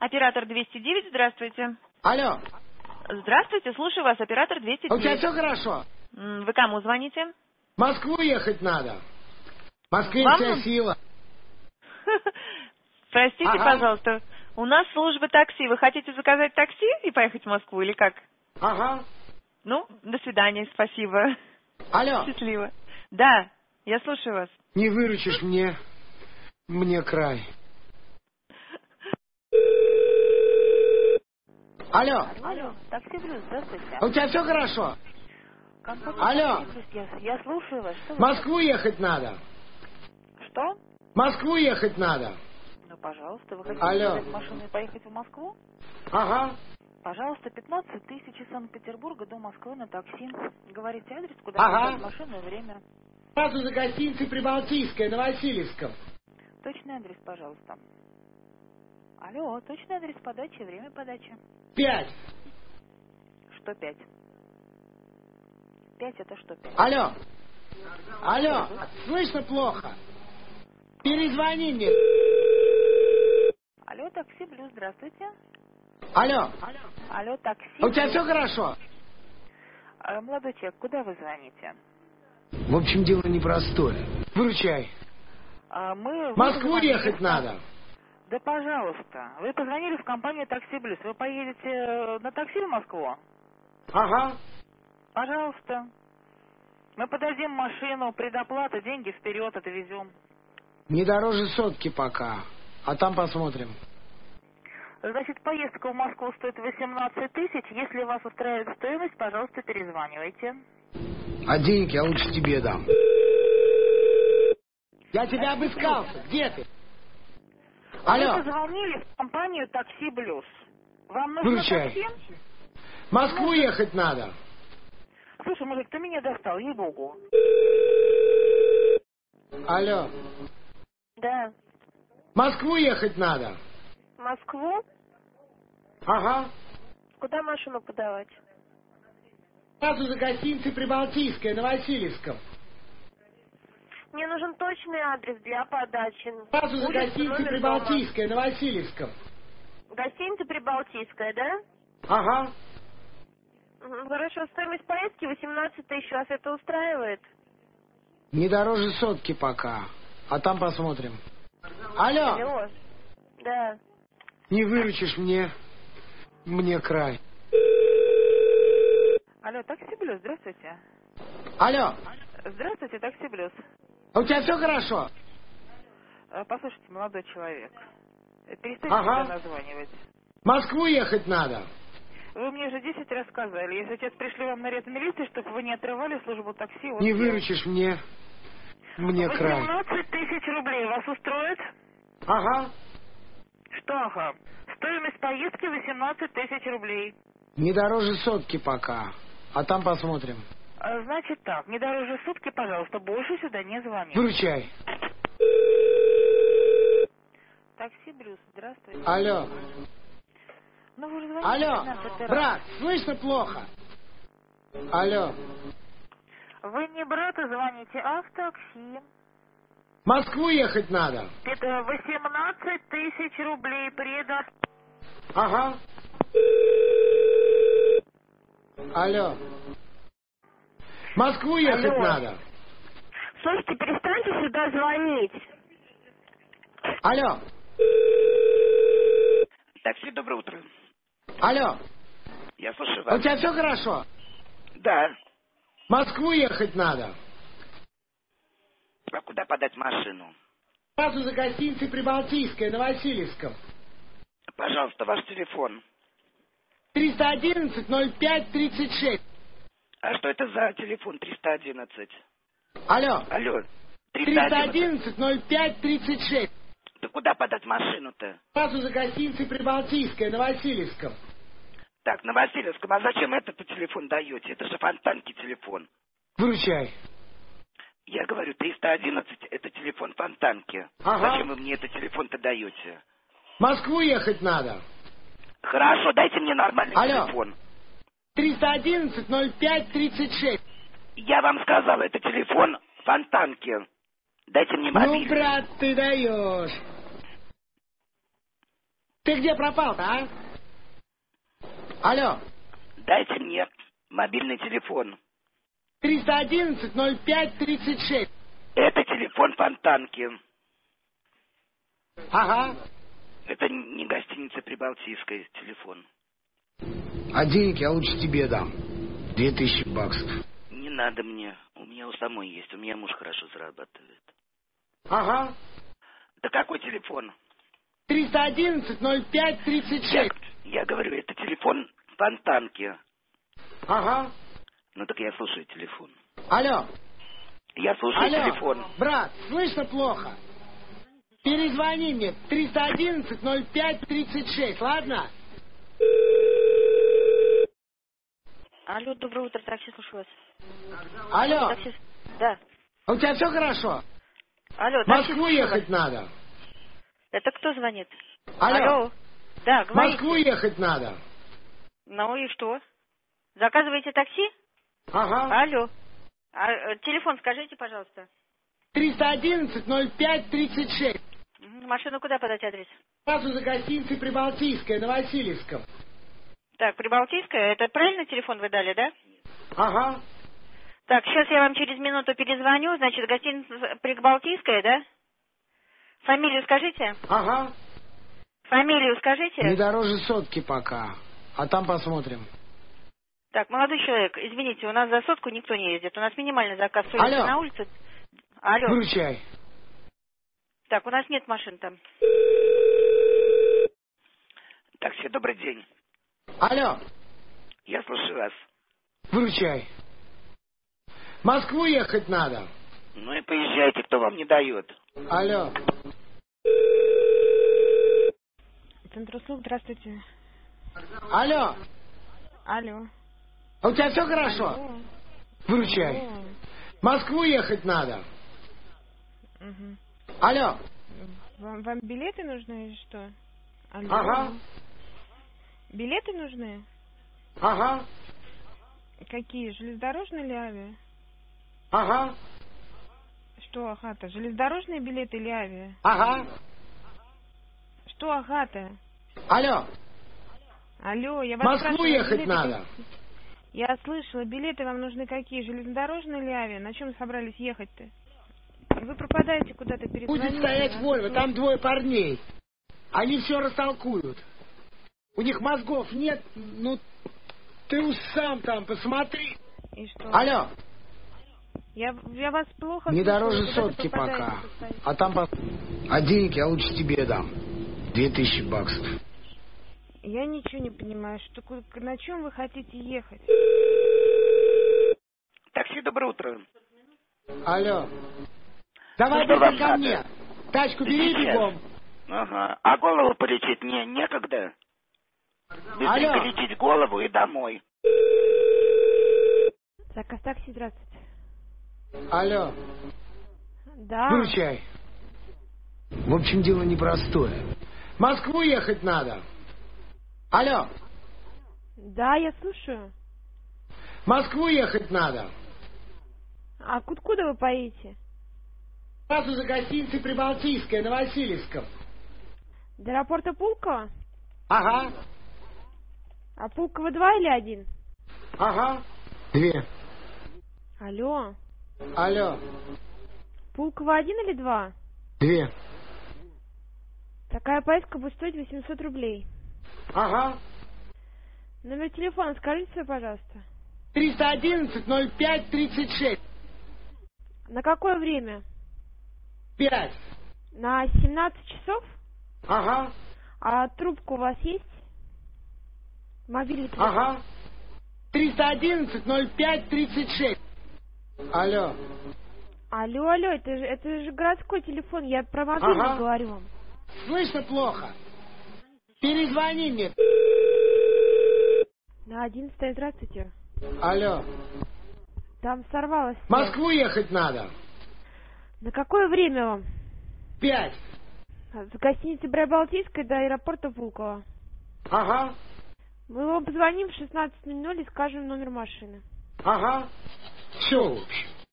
Оператор 209, здравствуйте. Алло, Здравствуйте, слушаю вас, оператор а у тебя 209. все хорошо? Вы кому звоните? В Москву ехать надо. В Москве Вам? вся сила. Простите, Ага. пожалуйста, у нас служба такси. Вы хотите заказать такси и поехать в Москву или как? Ага. Ну, до свидания, спасибо. Алло, Счастливо. Да, я слушаю вас. не выручишь мне край. Алло, Алло, такси плюс, здравствуйте. а у тебя все хорошо? Компания Алло. «Такси Плюс», я слушаю вас. Что В вы Москву ехать надо. хотите? Что? В Москву ехать надо. Ну, пожалуйста, вы хотите Алло. взять машину и поехать в Москву? Ага. Пожалуйста, 15 тысяч из Санкт-Петербурга до Москвы на такси. Говорите адрес, куда Ага. взять машину и время. Сразу за гостиницей Прибалтийская на Васильевском. Точный адрес, пожалуйста. Алло, точный адрес подачи, время подачи. 5. Что 5? 5 это что 5? Алло. Алло, слышно плохо? Перезвони мне. Алло, такси плюс, здравствуйте. Алло, Алло, такси а у тебя плюс. все хорошо? Молодой человек, куда вы звоните? В общем, дело непростое. Выручай. Мы... В Москву позвонили ехать в надо. Да, пожалуйста. Вы позвонили в компанию «Такси Плюс». Вы поедете на такси в Москву? Ага. Пожалуйста. Мы подадим машину, предоплата, деньги вперед отвезем. Не дороже сотки пока. А там посмотрим. Значит, поездка в Москву стоит 18 тысяч. Если вас устраивает стоимость, пожалуйста, перезванивайте. А денег я лучше тебе дам. Я тебя обыскался. Где ты? Вы Алло, позвонили в компанию «Такси Плюс». Вам нужно выручай. такси? В Москву ехать надо. Слушай, мужик, ты меня достал, ей-богу. Алло, Да. в Москву ехать надо. Москву? Ага. Куда машину подавать? Сразу за гостиницей Прибалтийская на Васильевском. Мне нужен точный адрес для подачи. Сразу за Улица, гостиницей номер Прибалтийская на Васильевском. дома. Гостиница Прибалтийская, да? Ага. Хорошо, стоимость поездки 18 тысяч. Вас это устраивает? Не дороже сотки пока. А там посмотрим. Алло, Алло. Да. не выручишь мне край. Алло, «Такси Плюс», здравствуйте. Алло, Здравствуйте, «Такси Плюс». а у тебя все хорошо? Послушайте, молодой человек, перестаньте Ага. сюда названивать. В Москву ехать надо. Вы мне уже 10 раз сказали. Если сейчас пришли вам наряд милиции, чтобы вы не отрывали службу такси... вот Не я. выручишь мне край. 18 тысяч рублей вас устроит? Ага. Что, ага? Стоимость поездки 18 тысяч рублей. Не дороже сотки пока. А там посмотрим. Значит так, не дороже сутки, пожалуйста, больше сюда не звоните. Выручай. Такси Брюс, здравствуйте. Алло. Ну вы же звоните Алло, 15 раз. брат, слышно плохо? Алло. Вы не брату звоните, а в такси. В Москву ехать надо. Это 18 тысяч рублей предоплата. Ага. Алло. В Москву ехать Алло. надо. Слушайте, перестаньте сюда звонить. Алло. Такси, доброе утро. Алло. Я слушаю А у вас. тебя все хорошо? Да. В Москву ехать надо. А куда подать машину? Сразу за гостиницей Прибалтийская на Васильевском. Пожалуйста, ваш телефон. 311-05-36. А что это за телефон 311? Алло. Алло. 311. 311-05-36. Ты куда подать машину-то? Сразу за гостиницей Прибалтийская на Васильевском. Так, на Васильевском. А зачем этот телефон даете? Это же фонтанки телефон. Выручай. Я говорю, 311 это телефон фонтанки. Ага. Зачем вы мне этот телефон-то даете? В Москву ехать надо. Хорошо, дайте мне нормальный Алло. телефон. 311-05-36. Я вам сказал, это телефон фонтанки. Дайте мне Ну, мобильный. брат, ты даешь. Ты где пропал-то, а? Алло. Дайте мне мобильный телефон. 311-05-36. Это телефон Фонтанки. Ага. Это не гостиница Прибалтийская телефон. А денег я лучше тебе дам. 2000 баксов. Не надо мне. У меня у самой есть. У меня муж хорошо зарабатывает. Ага. Да какой телефон? 311-05-36. Я говорю, это телефон Фонтанки. Ага. Ну так я слушаю телефон. Алло. Я слушаю Алло. телефон. Брат, слышно плохо? Перезвони мне. 311-05-36, ладно? Алло, доброе утро, такси, слушаю вас. Алло. Такси. Да. А у тебя все хорошо? Алло, В такси, Москву слушаю ехать вас. надо. Это кто звонит? Алло. Да, В говорите. Москву ехать надо. Ну и что? Заказываете такси? Ага. Алло. Телефон скажите, пожалуйста. 311-05-36. Машину куда подать адрес? Сразу за гостиницей Прибалтийская на Васильевском. Так, Прибалтийская, это правильно телефон вы дали, да? Ага. Так, сейчас я вам через минуту перезвоню. Значит, гостиница Прибалтийская, да? Фамилию скажите? Ага. Фамилию скажите? Не дороже сотки пока. А там посмотрим. Так, молодой человек, извините, у нас за сотку никто не ездит. У нас минимальный заказ с улицы Алло. на улице. Алло. Выручай. Так, у нас нет машин там. Такси, добрый день. Алло. Я слушаю вас. Выручай. В Москву ехать надо. Ну и поезжайте, кто вам не дает. Алло. Центр услуг, здравствуйте. Алло. Алло. А у тебя все хорошо? Алло. Выручай. Алло. В Москву ехать надо. Мгм. Алло. Вам билеты нужны или что? Алло. Ага. Билеты нужны? Ага. Какие? Железнодорожные или авиа? Ага. Что ага-то? Железнодорожные билеты или авиа? Ага. Что ага-то? Алло. Алло, я В вас Москву спрашиваю, ехать билеты надо. какие? Я слышала, билеты вам нужны какие? Железнодорожные или авиа? На чем собрались ехать-то? Вы пропадаете куда-то, перезвоните. Будет стоять Вольво, там двое парней. Они все растолкуют. У них мозгов нет, ну ты уж сам там посмотри. И что? Алло. Я вас плохо Не слышу, дороже вы куда-то сотки пропадаете, пока. постоянно. А там А денег я лучше тебе дам. 2000 баксов. Я ничего не понимаю, на чем вы хотите ехать? Такси, доброе утро. Алло. Давай что вам быстро ко надо? мне. Тачку бери Сейчас. бегом. Ага. А голову полечить мне некогда. Быстренько Алло. лечить голову и домой. Заказ такси, здравствуйте. Алло. Да. Выручай. В общем, дело непростое. В Москву ехать надо. Алло. Да, я слушаю. В Москву ехать надо. А куда вы поедете? Сразу за гостиницей Прибалтийская на Васильевском. До аэропорта Пулково? Ага. А Пулково 2 или 1? Ага. 2. Алло. Алло. Пулково 1 или 2? 2. Такая поездка будет стоить 800 рублей. Ага. Номер телефона скажите свой, пожалуйста. 311-05-36. На какое время? 5. На 17 часов? Ага. А трубка у вас есть? Мобильный телефон? Ага. 311-05-36. Алло. Алло, это же городской телефон, я про мобильный Ага. говорю вам. Слышно плохо. Перезвони мне. На 11, здравствуйте. Алло. Там сорвалось. В Москву ехать надо. На какое время вам? 5. С гостиницы Прибалтийской до аэропорта Пулково. Ага. Мы вам позвоним в 16:00 и скажем номер машины. Ага. Все, в общем.